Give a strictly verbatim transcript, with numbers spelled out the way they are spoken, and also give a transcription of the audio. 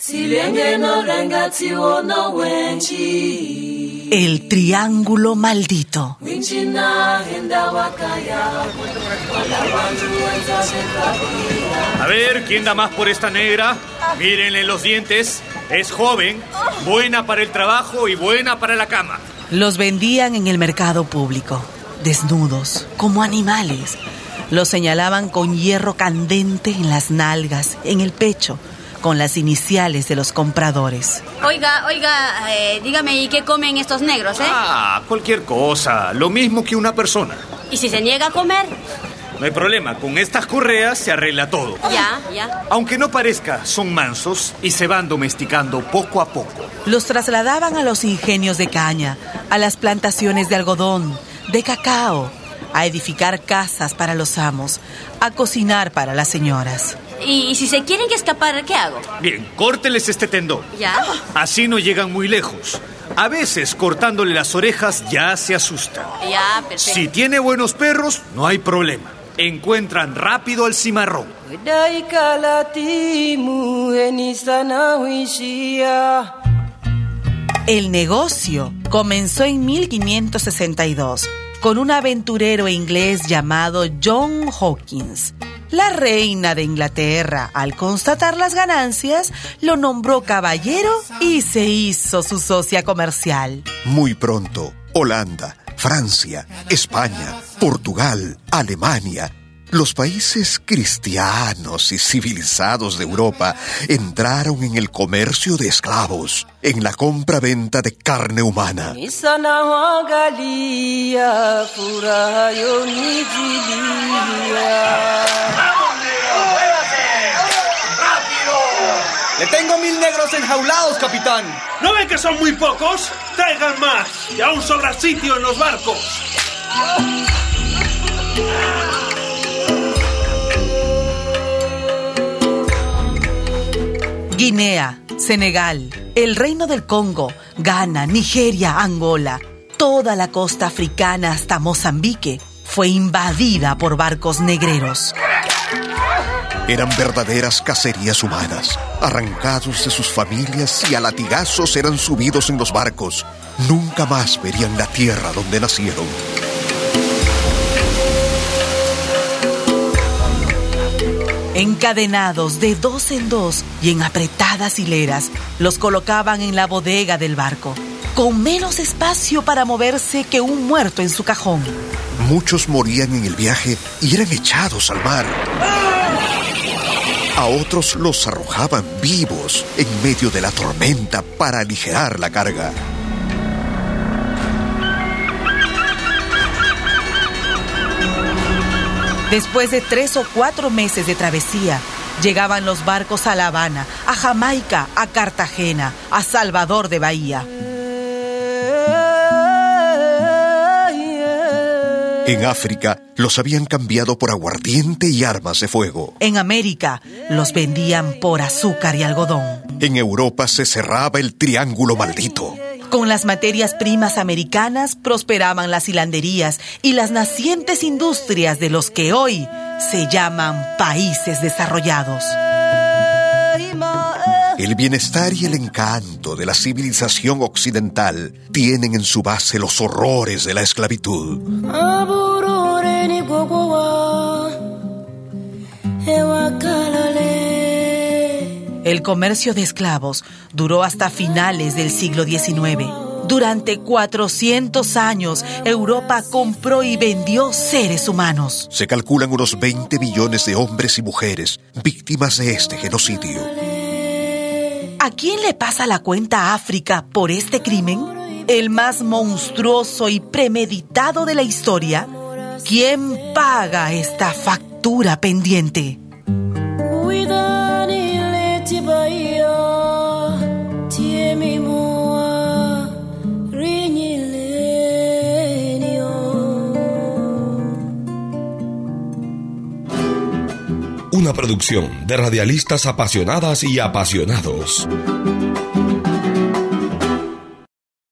El triángulo maldito. A ver, ¿quién da más por esta negra? Mírenle los dientes. Es joven, buena para el trabajo y buena para la cama. Los vendían en el mercado público, desnudos, como animales. Los señalaban con hierro candente en las nalgas, en el pecho, con las iniciales de los compradores. Oiga, oiga, eh, dígame, ¿y qué comen estos negros, eh? Ah, cualquier cosa, lo mismo que una persona. ¿Y si se niega a comer? No hay problema, con estas correas se arregla todo. Ya, ya. Aunque no parezca, son mansos y se van domesticando poco a poco. Los trasladaban a los ingenios de caña, a las plantaciones de algodón, de cacao, a edificar casas para los amos, a cocinar para las señoras. ¿Y, y si se quieren escapar, qué hago? Bien, córteles este tendón. ¿Ya? Así no llegan muy lejos. A veces, cortándole las orejas, ya se asustan. Ya, perfecto. Si tiene buenos perros, no hay problema. Encuentran rápido al cimarrón. El negocio comenzó en mil quinientos sesenta y dos con un aventurero inglés llamado John Hawkins. La reina de Inglaterra, al constatar las ganancias, lo nombró caballero y se hizo su socia comercial. Muy pronto, Holanda, Francia, España, Portugal, Alemania, los países cristianos y civilizados de Europa entraron en el comercio de esclavos, en la compra-venta de carne humana. ¡Le tengo mil negros enjaulados, capitán! ¿No ven que son muy pocos? ¡Traigan más! ¡Y aún sobra sitio en los barcos! Guinea, Senegal, el Reino del Congo, Ghana, Nigeria, Angola, toda la costa africana hasta Mozambique fue invadida por barcos negreros. Eran verdaderas cacerías humanas. Arrancados de sus familias y a latigazos eran subidos en los barcos. Nunca más verían la tierra donde nacieron. Encadenados de dos en dos y en apretadas hileras, los colocaban en la bodega del barco, con menos espacio para moverse que un muerto en su cajón. Muchos morían en el viaje y eran echados al mar. A otros los arrojaban vivos en medio de la tormenta para aligerar la carga. Después de tres o cuatro meses de travesía, llegaban los barcos a La Habana, a Jamaica, a Cartagena, a Salvador de Bahía. En África, los habían cambiado por aguardiente y armas de fuego. En América, los vendían por azúcar y algodón. En Europa se cerraba el triángulo maldito. Con las materias primas americanas prosperaban las hilanderías y las nacientes industrias de los que hoy se llaman países desarrollados. El bienestar y el encanto de la civilización occidental tienen en su base los horrores de la esclavitud. El comercio de esclavos duró hasta finales del siglo diecinueve. Durante cuatrocientos años, Europa compró y vendió seres humanos. Se calculan unos veinte millones de hombres y mujeres víctimas de este genocidio. ¿A quién le pasa la cuenta a África por este crimen? El más monstruoso y premeditado de la historia. ¿Quién paga esta factura pendiente? Una producción de radialistas apasionadas y apasionados.